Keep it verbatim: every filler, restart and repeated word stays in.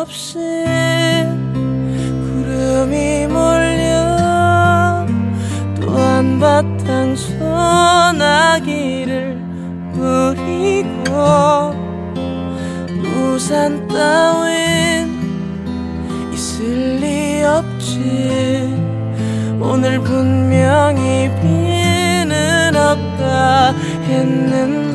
없이 구름이 몰려 또 한바탕 소나기를 부리고 우산 따윈 있을 리 없지. 오늘 분명히 비는 올까 했는데